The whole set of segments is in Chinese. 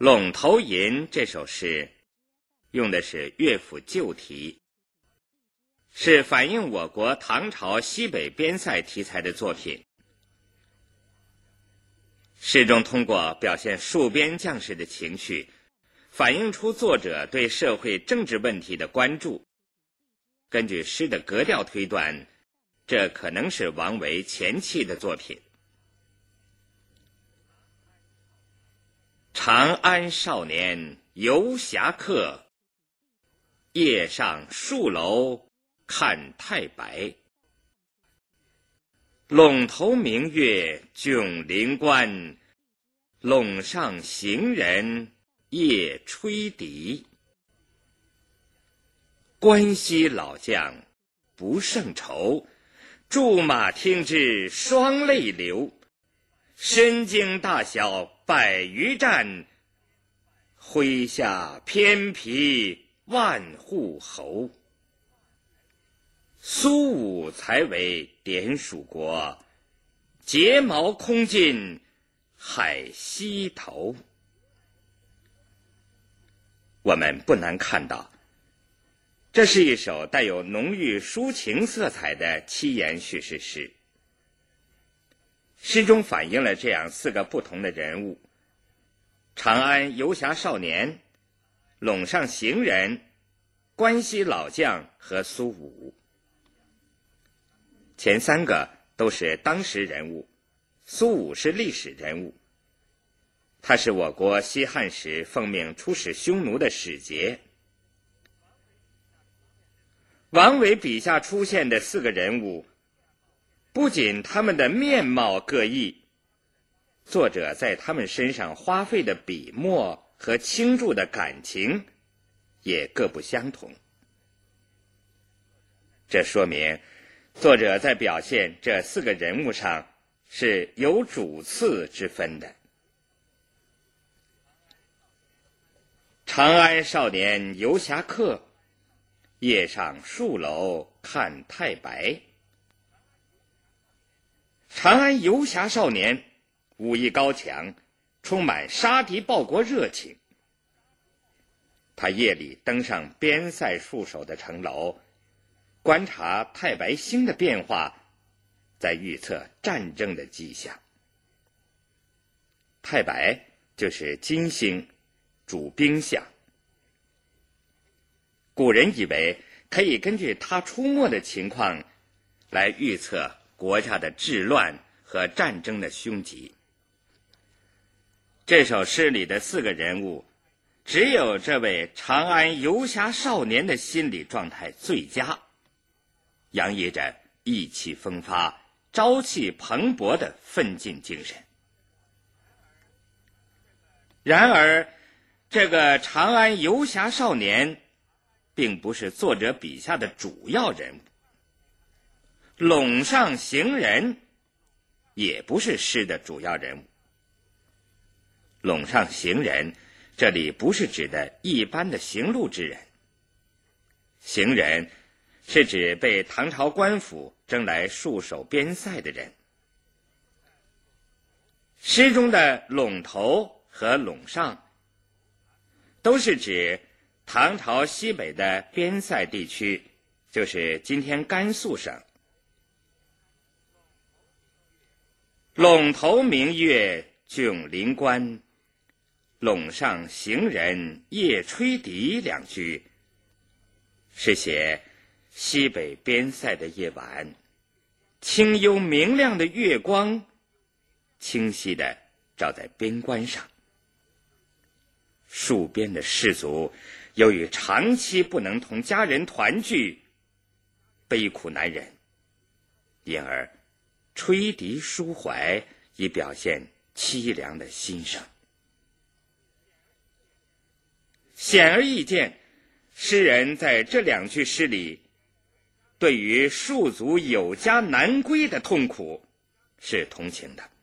陇头吟》这首诗用的是乐府旧题，是反映我国唐朝西北边塞题材的作品。诗中通过表现戍边将士的情绪，反映出作者对社会政治问题的关注。根据诗的格调推断，这可能是王维前期的作品。长安少年游侠客，夜上戍楼看太白。陇头明月迥临关，陇上行人夜吹笛。关西老将不胜愁，驻马听之双泪流。身经大小百余战，麾下偏疲万户侯。苏武才为典属国，睫毛空尽海西头。我们不难看到，这是一首带有浓郁抒情色彩的七言叙事诗。诗中反映了这样4个不同的人物：长安游侠少年、陇上行人、关西老将和苏武。前3个都是当时人物，苏武是历史人物。他是我国西汉时奉命出使匈奴的使节。王维笔下出现的4个人物，不仅他们的面貌各异，作者在他们身上花费的笔墨和倾注的感情也各不相同。这说明作者在表现这4个人物上是有主次之分的。长安少年游侠客，夜上戍楼看太白。长安游侠少年武艺高强，充满杀敌报国热情。他夜里登上边塞戍守的城楼，观察太白星的变化，在预测战争的迹象。太白就是金星，主兵象。古人以为可以根据他出没的情况来预测国家的治乱和战争的凶吉。这首诗里的4个人物，只有这位长安游侠少年的心理状态最佳，洋溢着意气风发、朝气蓬勃的奋进精神。然而，这个长安游侠少年并不是作者笔下的主要人物，陇上行人也不是诗的主要人物。陇上行人这里不是指的一般的行路之人，行人是指被唐朝官府征来戍守边塞的人。诗中的陇头和陇上都是指唐朝西北的边塞地区，就是今天甘肃省。陇头明月迥临关，陇上行人夜吹笛2句，是写西北边塞的夜晚，清幽明亮的月光清晰地照在边关上。戍边的士卒由于长期不能同家人团聚，悲苦难忍，因而吹笛抒怀，以表现凄凉的心声。显而易见，诗人在这2句诗里对于戍卒有家难归的痛苦是同情的。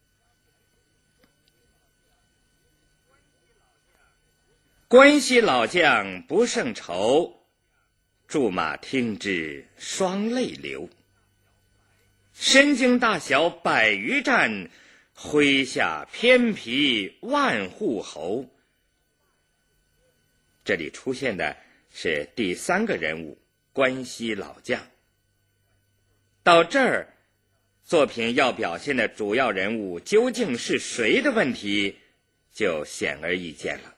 关西老将不胜愁，驻马听之双泪流。身经大小百余战，麾下偏疲万户侯。 这里出现的是第三个人物关西老将。到这儿，作品要表现的主要人物究竟是谁的问题就显而易见了。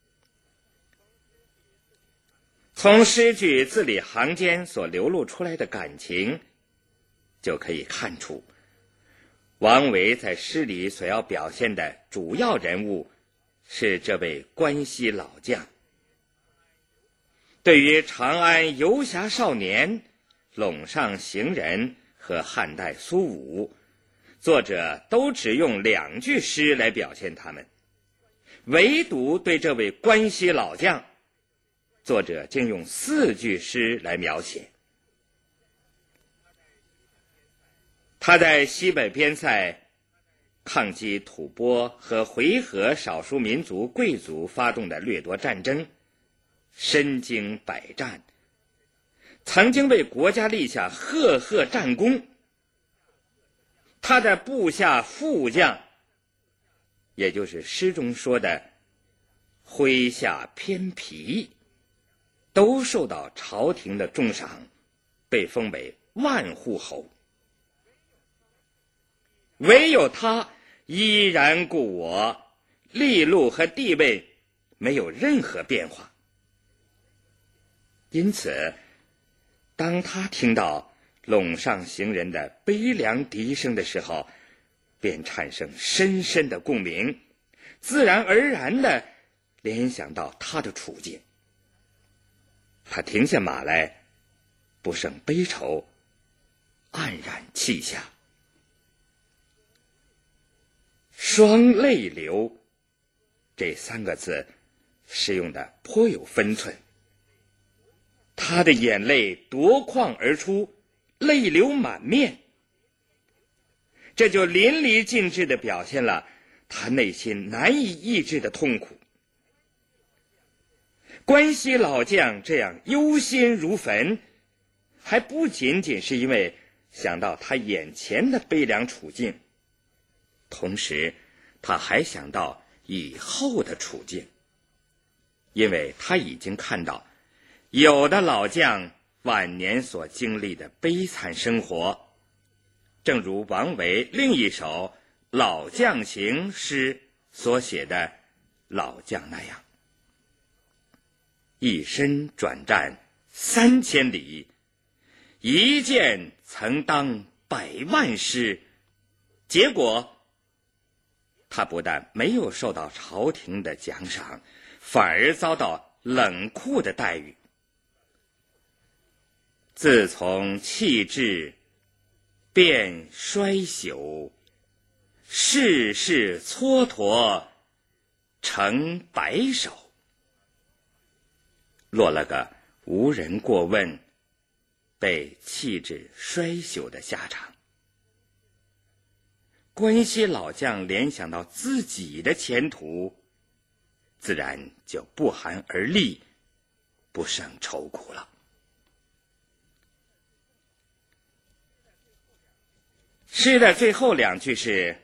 从诗句字里行间所流露出来的感情，就可以看出王维在诗里所要表现的主要人物是这位关西老将。对于长安游侠少年、陇上行人和汉代苏武，作者都只用2句诗来表现他们，唯独对这位关西老将，作者竟用4句诗来描写。他在西北边塞抗击吐蕃和回纥少数民族贵族发动的掠夺战争，身经百战，曾经为国家立下赫赫战功。他的部下副将，也就是诗中说的麾下偏皮，都受到朝廷的重赏，被封为万户侯。唯有他依然故我，利禄和地位没有任何变化。因此，当他听到陇上行人的悲凉笛声的时候，便产生深深的共鸣，自然而然地联想到他的处境。他停下马来，不胜悲愁，黯然泣下。双泪流这3个字使用的颇有分寸，他的眼泪夺眶而出，泪流满面，这就淋漓尽致地表现了他内心难以抑制的痛苦。关西老将这样忧心如焚，还不仅仅是因为想到他眼前的悲凉处境，同时他还想到以后的处境，因为他已经看到有的老将晚年所经历的悲惨生活，正如王维另一首《老将行》诗所写的老将那样：一身转战3000里，一剑曾当100万师。结果他不但没有受到朝廷的奖赏，反而遭到冷酷的待遇。自从弃智便衰朽，世事蹉跎成白首，落了个无人过问，被弃智衰朽的下场。关西老将联想到自己的前途，自然就不寒而栗，不胜愁苦了。诗的最后2句是：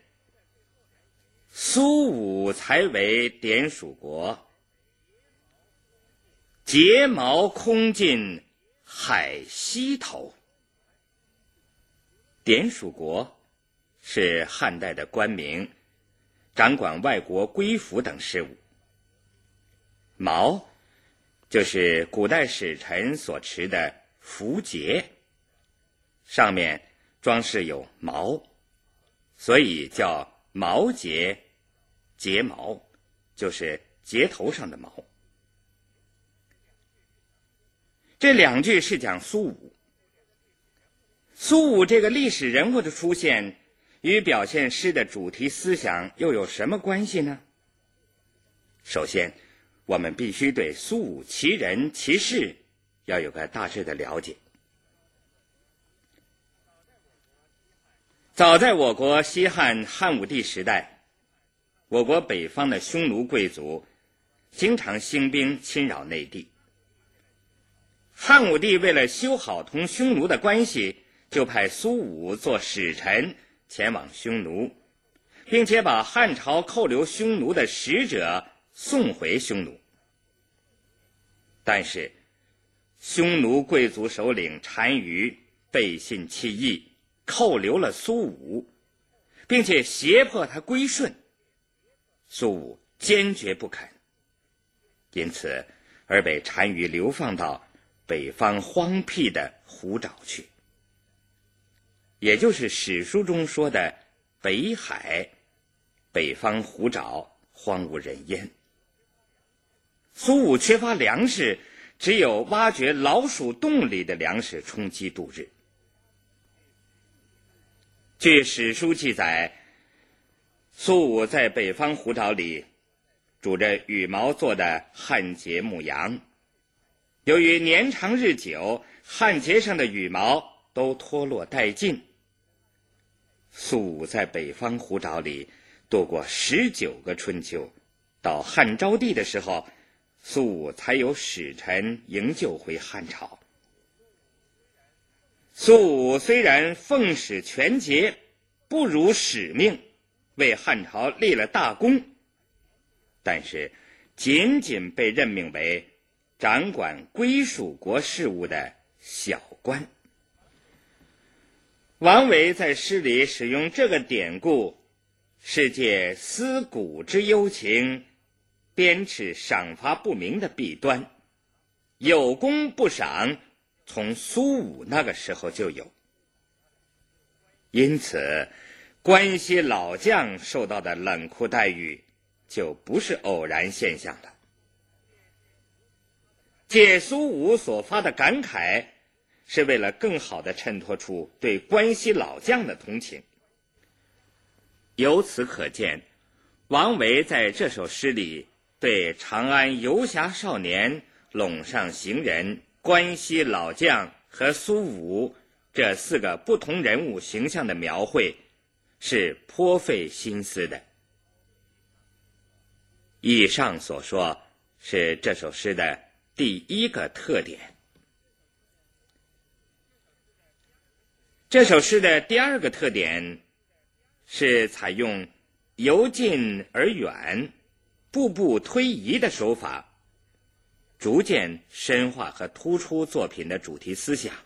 苏武才为典属国，睫毛空尽海西头。典属国是汉代的官名，掌管外国归服等事务。毛就是古代使臣所持的符节，上面装饰有毛，所以叫毛节、睫毛，就是节头上的毛。这2句是讲苏武。苏武这个历史人物的出现与表现诗的主题思想又有什么关系呢？首先，我们必须对苏武其人其事要有个大致的了解。早在我国西汉汉武帝时代，我国北方的匈奴贵族经常兴兵侵扰内地。汉武帝为了修好同匈奴的关系，就派苏武做使臣前往匈奴，并且把汉朝扣留匈奴的使者送回匈奴。 但是匈奴贵族首领单于背信弃义，扣留了苏武，并且胁迫他归顺。苏武坚决不肯，因此而被单于流放到北方荒僻的胡沼去，也就是史书中说的北海，北方胡沼，荒无人烟。苏武缺乏粮食，只有挖掘老鼠洞里的粮食充饥度日。据史书记载，苏武在北方胡沼里煮着羽毛做的焊结木羊，由于年长日久，焊结上的羽毛都脱落殆尽。苏武在北方胡沼里度过19个春秋，到汉昭帝的时候，苏武才有使臣营救回汉朝。苏武虽然奉使全节，不辱使命，为汉朝立了大功，但是仅仅被任命为掌管归属国事务的小官。王维在诗里使用这个典故，是借思古之幽情，鞭笞赏罚不明的弊端，有功不赏，从苏武那个时候就有。因此关西老将受到的冷酷待遇就不是偶然现象了。借苏武所发的感慨，是为了更好地衬托出对关西老将的同情。由此可见，王维在这首诗里对长安游侠少年、陇上行人、关西老将和苏武这4个不同人物形象的描绘是颇费心思的。以上所说是这首诗的第1个特点。这首诗的第2个特点是采用由近而远、步步推移的手法，逐渐深化和突出作品的主题思想。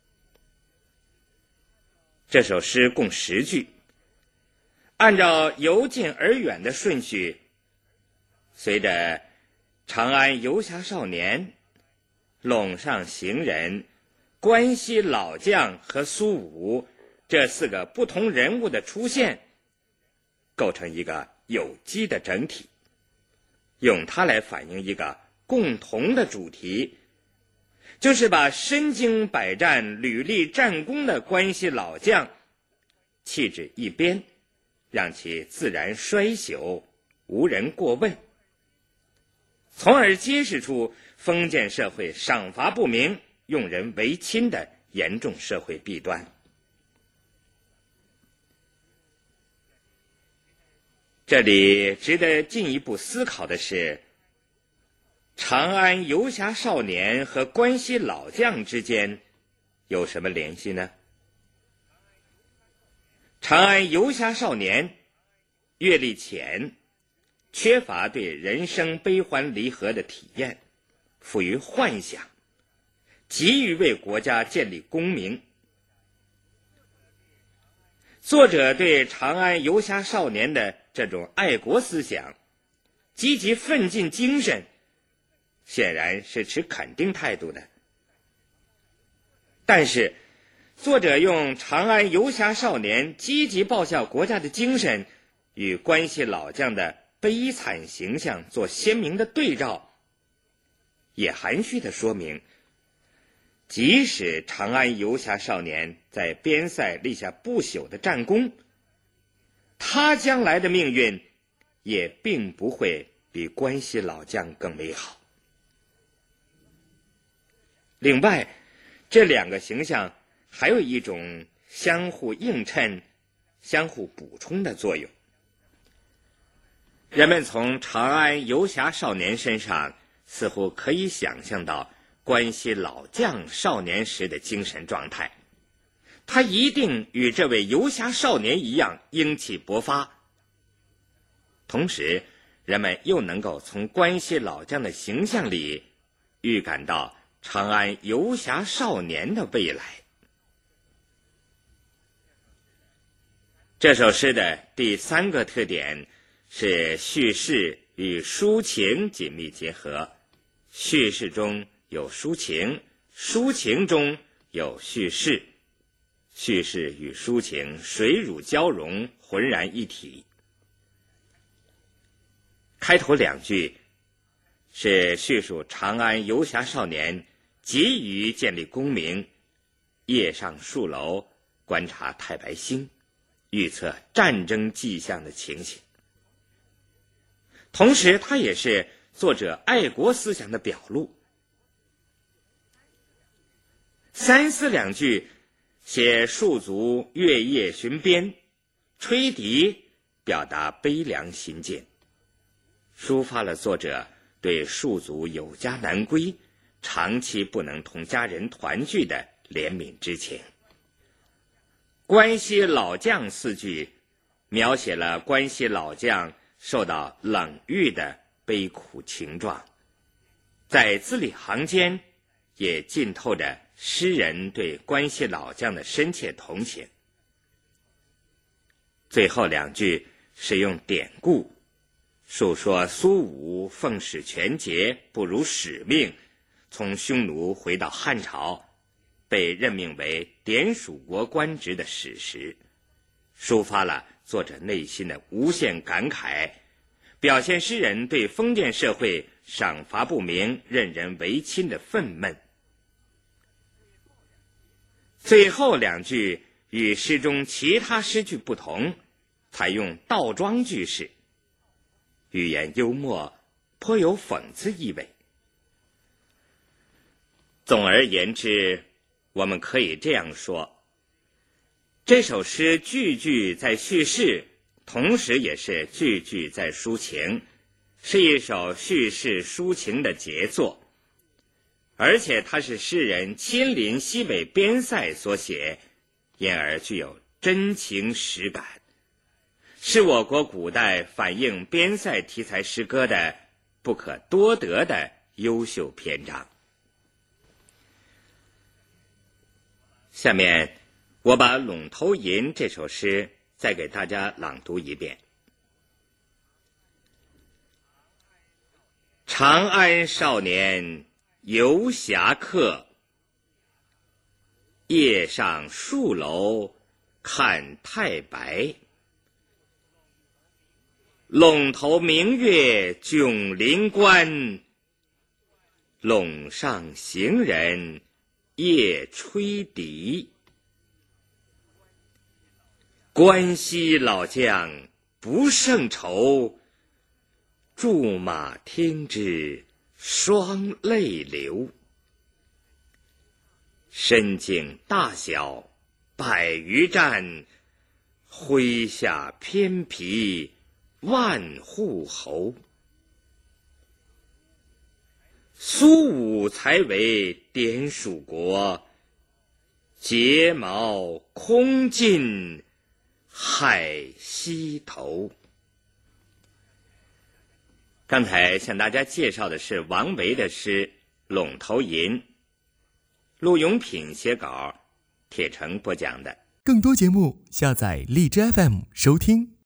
这首诗共10句，按照由近而远的顺序，随着长安游侠少年、陇上行人、关西老将和苏武这4个不同人物的出现，构成一个有机的整体，用它来反映一个共同的主题，就是把身经百战、屡立战功的关西老将弃置一边，让其自然衰朽，无人过问，从而揭示出封建社会赏罚不明、用人唯亲的严重社会弊端。这里值得进一步思考的是，长安游侠少年和关西老将之间有什么联系呢？长安游侠少年阅历浅，缺乏对人生悲欢离合的体验，富于幻想，急于为国家建立功名。作者对长安游侠少年的这种爱国思想、积极奋进精神，显然是持肯定态度的。但是作者用长安游侠少年积极报效国家的精神与关西老将的悲惨形象做鲜明的对照，也含蓄地说明，即使长安游侠少年在边塞立下不朽的战功，他将来的命运也并不会比关西老将更美好。另外，这2个形象还有一种相互映衬、相互补充的作用。人们从长安游侠少年身上似乎可以想象到关西老将少年时的精神状态，他一定与这位游侠少年一样英气勃发。同时，人们又能够从关西老将的形象里预感到长安游侠少年的未来。这首诗的第3个特点是叙事与抒情紧密结合，叙事中有抒情，抒情中有叙事，叙事与抒情水乳交融，浑然一体。开头2句是叙述长安游侠少年急于建立功名，夜上戍楼观察太白星，预测战争迹象的情形。同时它也是作者爱国思想的表露。3、4两句写戍卒月夜巡边，吹笛表达悲凉心境，抒发了作者对戍卒有家难归，长期不能同家人团聚的怜悯之情。关西老将4句描写了关西老将受到冷遇的悲苦情状，在字里行间也浸透着诗人对关西老将的深切同情。最后2句是用典故述说苏武奉使权节，不辱使命，从匈奴回到汉朝，被任命为典属国官职的史实，抒发了作者内心的无限感慨，表现诗人对封建社会赏罚不明、任人唯亲的愤懑。最后2句与诗中其他诗句不同，采用倒装句式，语言幽默，颇有讽刺意味。总而言之，我们可以这样说，这首诗句句在叙事，同时也是句句在抒情，是一首叙事抒情的杰作。而且它是诗人亲临西北边塞所写，因而具有真情实感，是我国古代反映边塞题材诗歌的不可多得的优秀篇章。下面我把《陇头吟》这首诗再给大家朗读一遍。长安少年游侠客，夜上戍楼看太白。陇头明月迥临关，陇上行人夜吹笛。关西老将不胜愁，驻马听之双泪流。身经大小百余战，麾下偏疲万户侯。苏武才为典属国，睫毛空尽海西头。刚才向大家介绍的是王维的诗《陇头吟》，陆永品写稿，铁成播讲的。 更多节目下载荔枝 FM 收听。